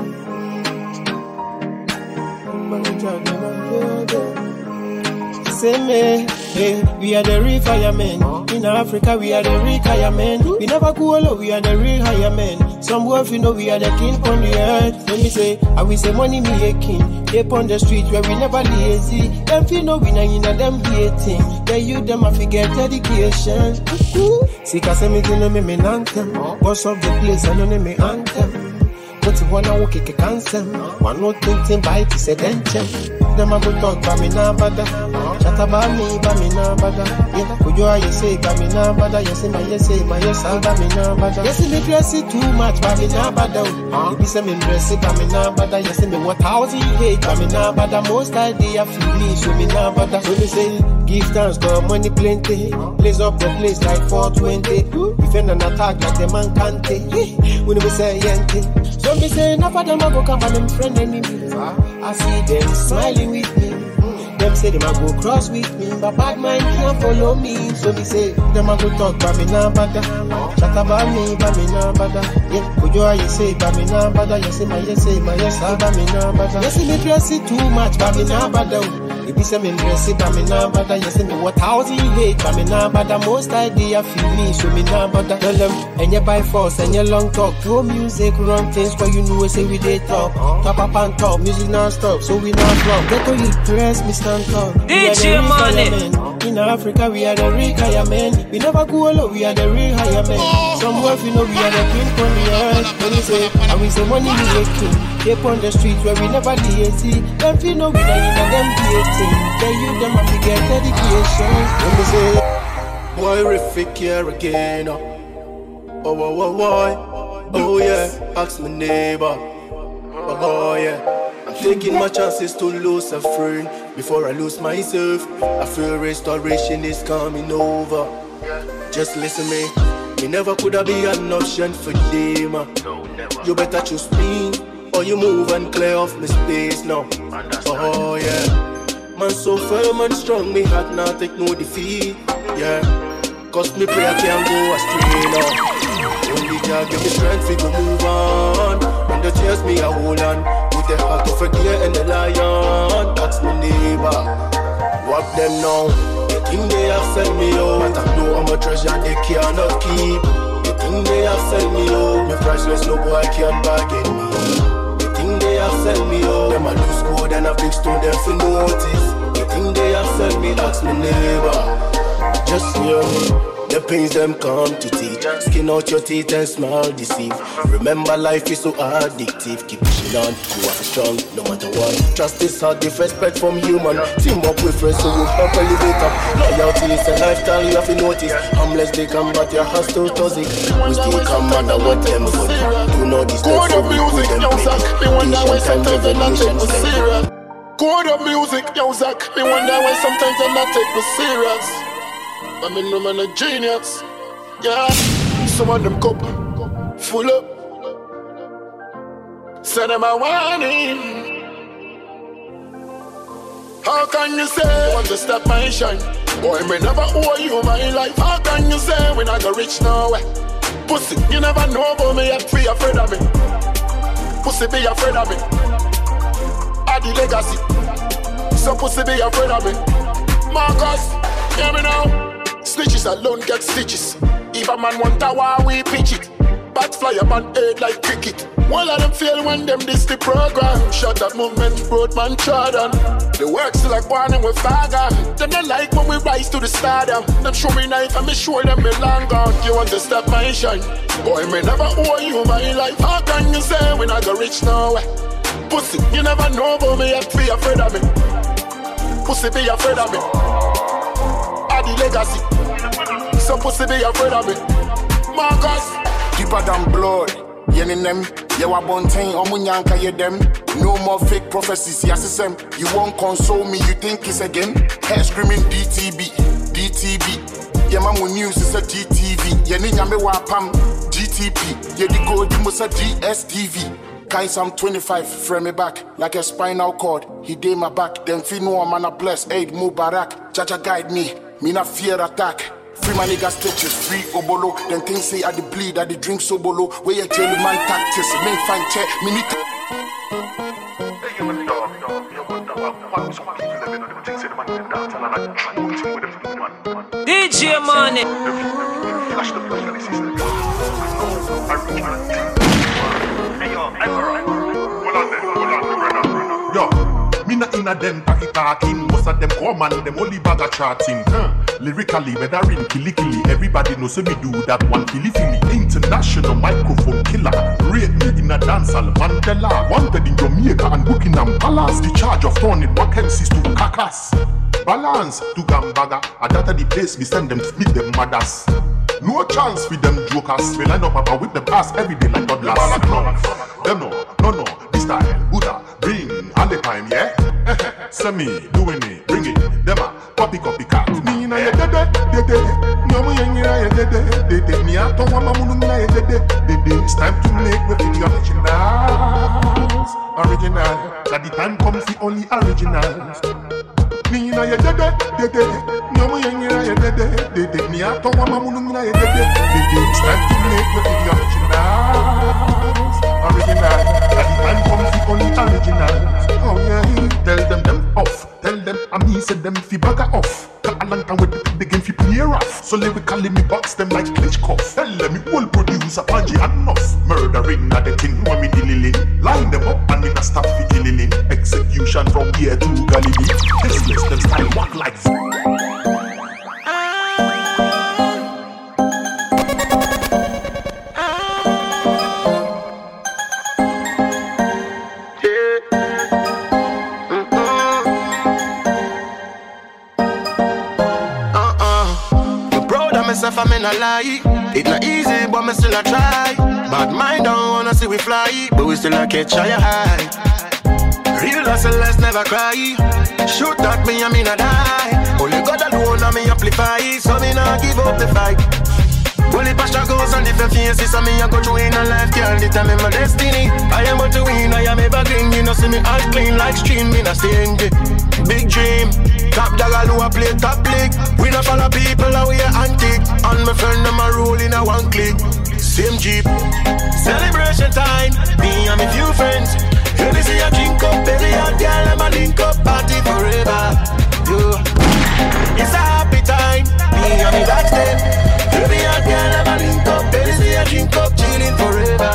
I'm on the track and I'm there. Say me, hey, we are the real firemen. In Africa, we are the real firemen. We never go low, we are the real higher men. Some world, you know, we are the king on the earth. Let me say, I will say money me a king. They on the street where we never lazy. Them feel no winner in a them hating. They you them I forget dedication. See, cause everything no me me anthem. Boss of the place, I don't know me anthem. But you wanna walk it cancel. One no thinking by to say denture. Them a go talk about me nah bother. Chat about me, but me nah bother. Yeah, could you you say, but me nah bother. You say my yes say my yes, but me nah bother. You say me dress it too much, but me nah bother. You be say me dress it, but me nah bother. You say me what thousand hate, but me nah bother. Most idea feel me, so me nah bother. So me say, give thanks, got money plenty. Blaze up the place like four twenty. Defend an attack like the man can't take. When we say yente. So me say, enough of them a go come and them friend enemy. I see them smiling with me. Them say them a go cross with me, but bad mind can't follow me. So me say, them a go talk, but me nah bother. Chat about me, but me nah bother. Yeah, could you you say, but me nah bother. You say my yes, say my yes, but me nah bother. You see me dress it too much, but me nah bother. If you say me dress it, but me nah bother. You say me what thousand hate, but me nah bother. Most idea feel me, so me nah bother. Tell them, and you by force, and you long talk. Throw music, run things, cause you know say we dey talk. Top up and top, music non-stop, so we not flop. Get to you press, me stand tall. D J Money. In Africa, we are the real higher men. We never go low, we are the real higher men. Some world, we know we are the king on the earth. When we say, and we say money, we the king. They on the street where we never lazy. Them feel no winner in a them dating. They you them and we get dedication. When we say, boy, Rific here again. Oh, oh, oh, oh, oh, yeah. Ask my neighbor. Oh, oh, yeah. I'm taking my chances to lose a friend before I lose myself. I feel restoration is coming over. Just listen me. Me never could have be an option for them. You better choose me, or you move and clear off my space now. Oh yeah. Man so firm and strong, me heart not take no defeat. Yeah. Cause me pray I can't go astray now. Only Jah give me strength to move on. When the tears me I hold on. With the heart of a deer and a lion. That's my neighbor. What them now? The thing they have sent me out. But I know I'm a treasure they cannot keep. The thing they have sent me out. Me priceless, no boy can't bargain me. The thing they have sent me out. Them a loose gold and a big stone them for notice. The thing they have sent me, ask my neighbor. Just hear me. The pains them come to teach. Skin out your teeth and smile deceive. Remember life is so addictive. Keep pushing on, you are strong no matter what. Trust is hard, if respect from human. Team up with friends so we help elevate up. Loyalty is a lifestyle you have to notice. Harmless they come but your heart's too toxic. We still come under what them for. You know this stuff so we put them make. Patience and revelation serious. Code of music, yo Zach. Me wonder why sometimes I'm not take me serious. I mean, no man a genius. Yeah, some of them cup full up. Send them a warning. How can you say you want to stop my shine? Boy, me never owe you my life. How can you say when I go rich nowhere? Pussy, you never know about me. Yet be afraid of me. Pussy, be afraid of me. I the legacy. So pussy, be afraid of me. Marcus, hear me now. Snitches alone get stitches. If a man want a war, we pitch it. Bat fly a man head like cricket. One of them fail when them diss the program. Shut that movement, Roadman Jordan. The work's like warning with father. Them they like when we rise to the stardom. Them show me knife and me show them me long gone. You want to stop my shine? Boy, me never owe you my life. How can you say when I go rich nowhere? Pussy, you never know about me, yet be afraid of me. Pussy, be afraid of me. I the legacy. Some pussy be afraid of me. Marcus. Deeper than blood. Yenin them. Yewa bontain. Omunyanka ye them. No more fake prophecies. Yasisem. You won't console me. You think it's again? Hair screaming D T B. D T B. Yeman with news is a D T V. Yenin yame wapam. G T P. Yedi go di musa D S T V. Guys, I'm twenty-five, frame me back like a spinal cord. He did my back, then feel no man a bless. Aid Mubarak, Jaja guide me, me not fear attack. Free my nigga stitches, free obolo. Then things say I the bleed, I the drink so bolo. Where you tell man tactics, me find check, me need to. D J Money. Yo, me not inna them tacky talking. Most of them come and them only bag a charting. Huh. Lyrically, weathering killy killy. Everybody knows me do that one killy filly. International microphone killer. Rate me in a dancehall Mandela. Wanted in Jamaica and Buckingham Palace. The charge of turning vacancies to cacas. Balance to Gambaga. I data the place me send them to meet them mothers. No chance with them jokers. We line up about with them ass every day like God last. No, them no, no, no. This style, Buddha, bring all the time, yeah. Send me, doing it, bring it. Them a copy, copy, cat. Me na ye de de de de. No me yengi na ye de de de de. Me a to wa mamu na ye de de de de. It's time to make me the originals, original. That the time comes the only originals. Me na ye de de de de. No me yengi na ye de de de de. Me a to wa mamu na ye de de de de. It's time to make me the originals, original. That the time comes the only originals. Oh yeah, tell them them off. Tell them I me said them fi bugger off. Cause a long time with the, the game fi play rough. So lyrically me box them like Klitschko. Tell them me will produce a Panji enough. Murdering at the thing when me dealing. Line them up and me not stop fi killing. Execution from here to Galilee. Business them style walk like If I'm in a lie, it's not easy, but me still a try. Bad mind don't wanna see we fly, but we still a catch higher high. Real hustlers never cry. Shoot at me, I mean I die. Only God alone, I me amplify, so me not give up the fight. Only passion goes on different faces, so me I go through in a life, can't determine my destiny. I am about to win, I am evergreen. You know see me all clean like stream, me not stingy. Big dream. Top dog who a play top league. We not follow people and we are antique. And my friend them a roll in a one click. Same Jeep. Celebration time. Me and my few friends. Here they see a drink up, belly out, girl, I'm a link up, party forever. Yo. It's a happy time. Me and me back then. Here they are, girl, I'm a link up, belly see a drink up, chilling forever.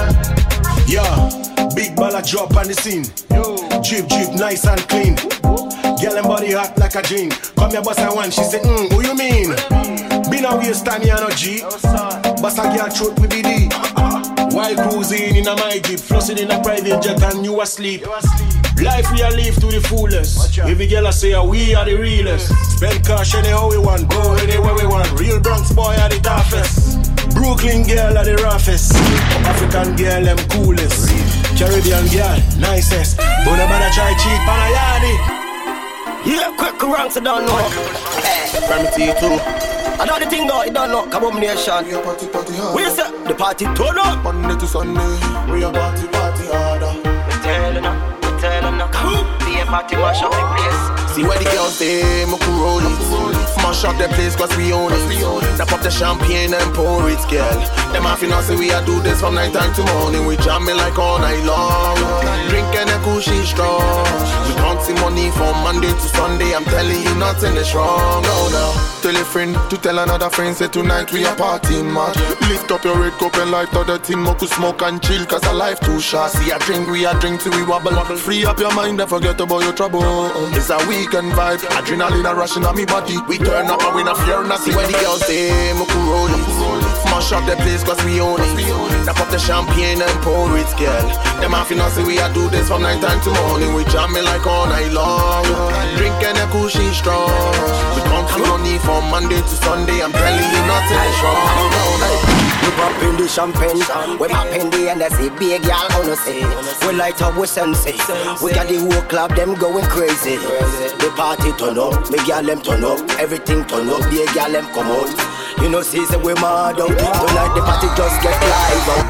Yeah, big ball drop on the scene. Yo. Drip drip, nice and clean. Girl and body hot like a gin. Come here, boss, I want. She say, mm, who you mean? Been a waste time, you no G. Boss, I get throat with B D. While cruising in a my Jeep, flossing in a private jet and you asleep. Life we are live to the fullest. Every girl I say, we are the realest. Spend cash anyhow we want, go anywhere we want. Real Bronx boy are the toughest. Brooklyn girl are the roughest. African girl them coolest. Caribbean girl, nicest. Don't nobody try cheap on a yardie. Yeah, quick ranks, I don't know. Hey, from T two. I know the thing though, you don't know. Combination. We a party, party hard. We say the party turn up. Monday to Sunday. We a party, party harder. We tellin' them, we tellin' them. Be a party, mash up the place. See where the girls say, me cool roll it. Mash up the place cause we own it. Tap up the champagne and pour it, girl. Them half you know say we a do this from night time to morning. We jamming like all night long. Drinking and cushy strong. We counting money from Monday to Sunday. I'm telling you nothing is wrong. No, no. Tell a friend to tell another friend. Say tonight we a partying mad. Lift up your red cup and light other thing. Mo could smoke and chill cause a life too short. See a drink, we a drink till we wobble. Free up your mind and forget about your trouble. It's a weekend vibe. Adrenaline a rushing on me body. We turn up and we not fear nothing. When the girls say mo could roll it. Smash up the place cause we own it. Tap up the champagne and pour it, girl. Them half you know say we a do this from night time to morning. We jamming like all night long. Drinking a cushy strong. We count money from Monday to Sunday. I'm telling you nothing is wrong. We pop in the champagne, we pop in the N S A, big y'all wanna say. We light up with sensei. We got the whole club, them going crazy. The party turn up, big y'all them turn up. Everything turn up, big y'all them come out. You know, see, say we mad out. Tonight the party just get live out.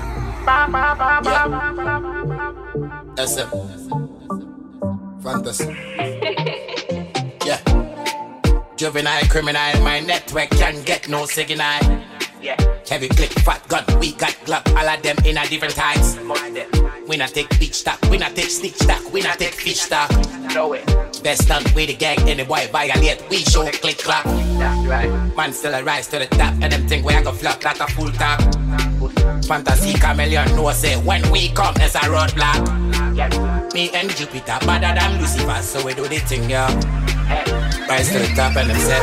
Yeah. S M Fantasy. Yeah. Juvenile criminal, my network can get no signal. Yeah. Heavy clip, fat gun, we got Glock, all of them in a different times. We not take beach stock, we not take stick stock, we not take fish stock. No way. Best done with the gang, any boy violate, we show click clap. That's right. Man still a rise to the top, and them think we a go flop, that a full top. Fantasy chameleon no say, when we come, there's a roadblock. Me and Jupiter, better than Lucifer, so we do the thing, yeah. Rise to the top, and them say.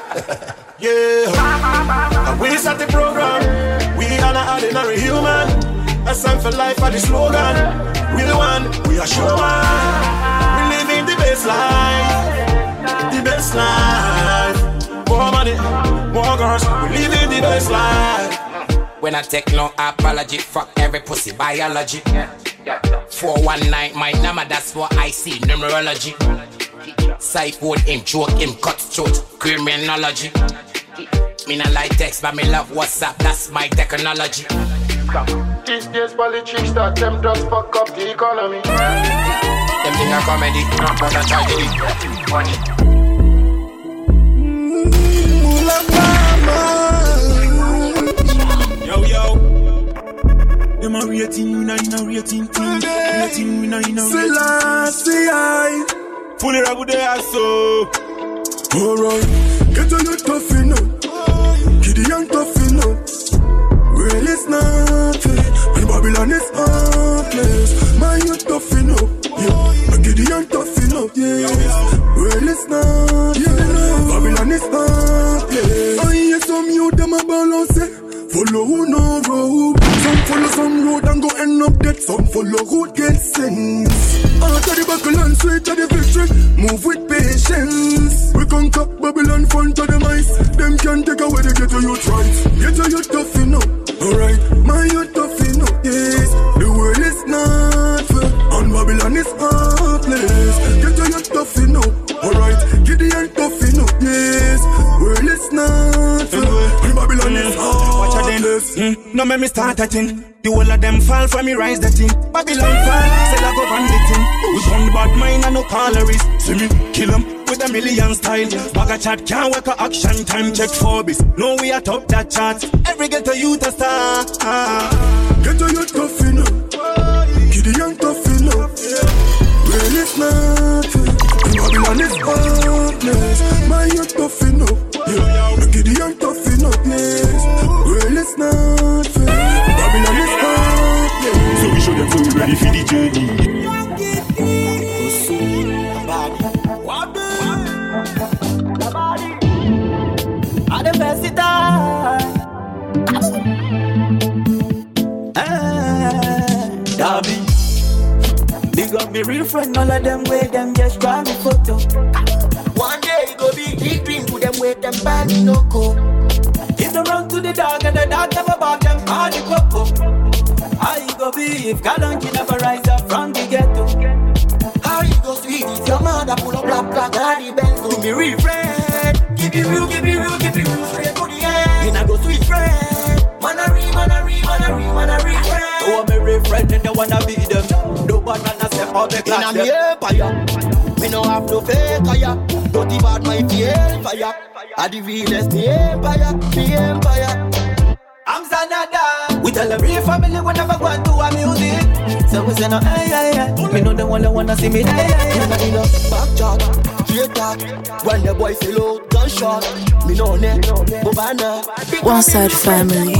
Yeah, we start the program. We are not ordinary human. A sign for life for the slogan. We the one, we are showman. We living the best life, the best life. More money, more girls. We living the best life. When I take no apology, fuck every pussy biology. four one nine my number, that's what I see, numerology. Psycho him, joke him, cut throat, criminology. Me not like text, but me love WhatsApp, that's my technology. These days politics that them just fuck up the economy. Them thing a comedy, not but a tragedy. Funny. Yo, yo. Them a rating, we not in a rating team. Rating, we not in a rating team. Fully ragu de aso. Alright, get on your tough enough. Gideon tough enough. Well, it's nothing. And Babylon is heartless. My you tough enough. Yeah, Gideon tough enough. Yeah, well, it's nothing. Babylon is heartless. I hear some you them a balance. Follow who no road. Some follow some road and go end up dead. Some follow road get sense. After the buckle and sweet to the victory, move with patience. We conquer Babylon front of the mice. Them can take away the ghetto youth rights. Ghetto youth tough enough, alright. My youth tough enough, yes. The world is not fair, and Babylon is heartless. Ghetto youth tough enough, alright. Gideon tough enough, yes. World is not fair, and Babylon is heartless. Mm, no make me start a thing. The whole of them fall for me rise the thing. Babylon fall, say I go run the thing. We gun bad mind and no calories. See me kill them with a million style. Bag a chat can't work a action time. Check Forbes, no we are top that chart. Every ghetto youth a star. Ghetto youth tough enough. Gideon tough enough. Well it's nothing. Babylon is heartless. My youth tough enough. Yeah, Gideon tough enough. Yes, well it's nothing. Babylon is heartless. So we show them so we ready for the journey. At the best it time. Darby, big up me real friend, all of them way them just try me photo. One day it go be big dream to them way them bad no go. If them run to the dog and the dog never bark them hard the coco. How you go be if Galanji never rise up from the ghetto? How you go sweet if your mother pull up black black Hardy Benz? Do me real friend, give you real, give you real, give you real straight to the end. Then I go sweet friend, manary, manary, manary, manary friend. Oh, I'm a real friend and I wanna be them. No banana step out the class. In a empire, me no have no fake fire. Don't even my feel fire. I the realest the empire, the empire. I'm Zanada. We tell every family we never go to our music. So we say no, hey, hey, hey. Me know the one that wanna see me die. In a in a back chat, straight talk. When the boy feel out, gunshot. Me know ne, Bobana. One Side Family.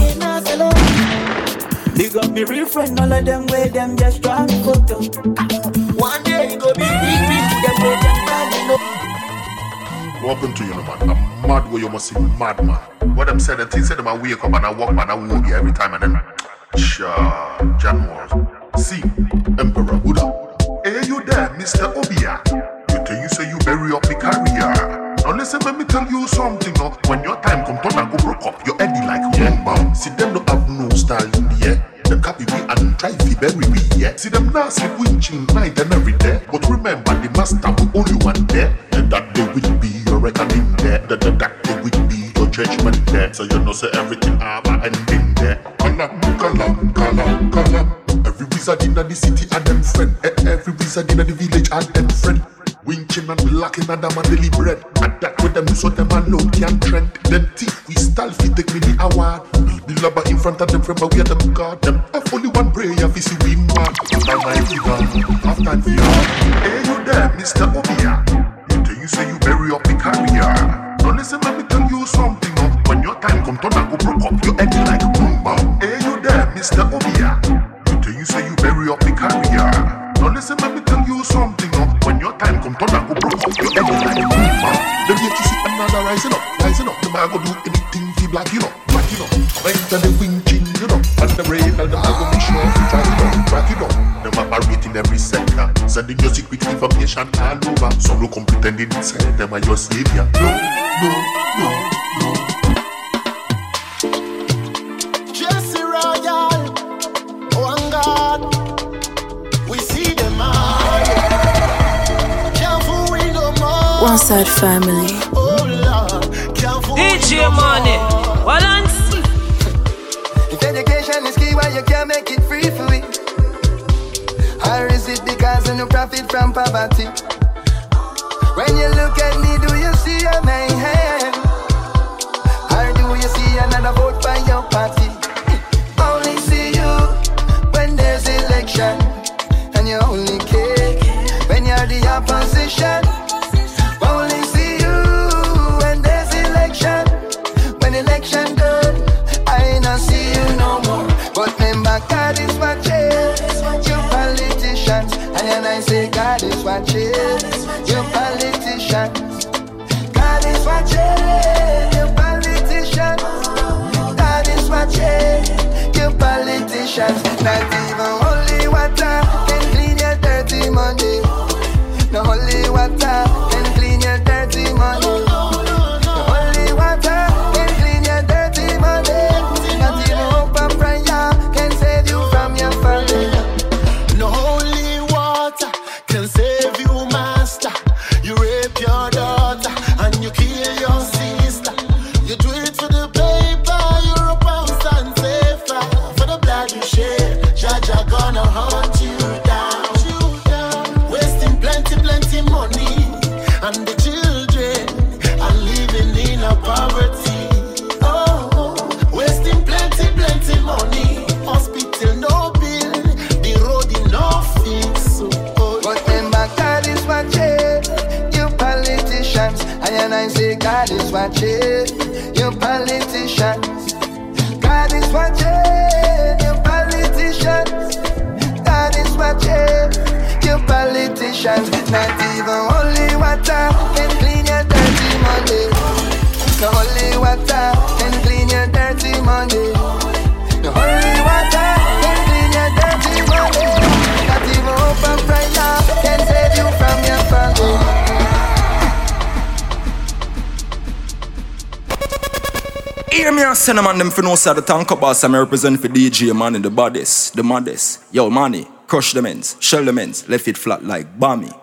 Big up me real friend, all of them way them just try me photo. One day it go be big, big, them way them bad, you know. Welcome to you, man. I'm mad where you must see mad, man. What them said, the things said them I wake up and I walk, man, I walk here every time and then sure, January. See, Emperor Buddha. Hey, you there, Mister Obia? You think you say you bury up the career? Now listen, let me tell you something. No? When your time come, turn and go broke up. Your head like one bomb. See them don't have no style in the air. Them copy me and try to bury me, yeah. See them now sleep winching night and every day. But remember the master will only one there. And that day will be your reckoning there. That, that, that day will be your judgment there. So you know say everything have an ending there. Kalam, kalam, kalam, kalam. Every wizard in the city and them friend. Every wizard in the village and them friend. Winching and blocking and them and daily bread. And that with them so them alone can trend. Them thief we style fit take me the award. The lobber in front of them from where them guard them. Have only one prayer if you see we mad. After my figure, after the yard. Hey you there, Mister Obia. You tell you say you bury up the career. Now listen, let me tell you something. Up when your time come, turn and go broke up your head like boom bam. Hey you there, Mister Obia. You tell you say you bury up the career. Now listen, let me tell you something. Up when your time come, turn and go broke up your head like boom bam. Then you see another rising up, rising up. The man go do anything he black, you know, black, you know. Enter the wing chin, you know. And the rain, and the man go be sure to try it up, crack it up. Them operating every sector, sending your secret information all over. Some no come pretending inside them are your savior. No, no, no, no. Jesse Royal, oh God, we see them all. Can't fool we no more. One Side Family. Oh Lord, can't fool D J Money, balance. If education is key, why you can't make it free for we? Or is it because you no profit from poverty? When you look at me, do you see a mayhem? Or do you see another vote by your party? Only see you when there's election, and you only care when you're the opposition. Only see you when there's election. When election done, I don't see you no more. But remember, God is watching you politicians. And I say God is watching you politicians. God is watching you politicians. God is watching you politicians. Not even holy water can clean your dirty money. No holy water can clean your dirty money. No holy water can clean your dirty money. Not even hope and prayer can save you from your family. no holy water can save you, master. You rape your daughter and you kill your sister. You do it for the paper, you're a pounds and safer. For the blood you shed, Jaja gonna hunt you down. Wasting plenty, plenty money, and the children are living in a poverty. Oh, wasting plenty, plenty money. Hospital no bill, the road enough fix. Oh, but remember, God is watching you politicians. And I say God is watching you politicians. God is watching you politicians. God is watching you politicians. Not even holy water can clean your dirty money. No holy water can clean your dirty money. No holy water can clean your dirty money. Not even hope and prayer can save you from your family. Hear me and send them on them for no side of the tank up boss. I'm represent for D J man in the baddest, the maddest. Yo, money, crush the men's, shell the men's, left it flat like Bammy.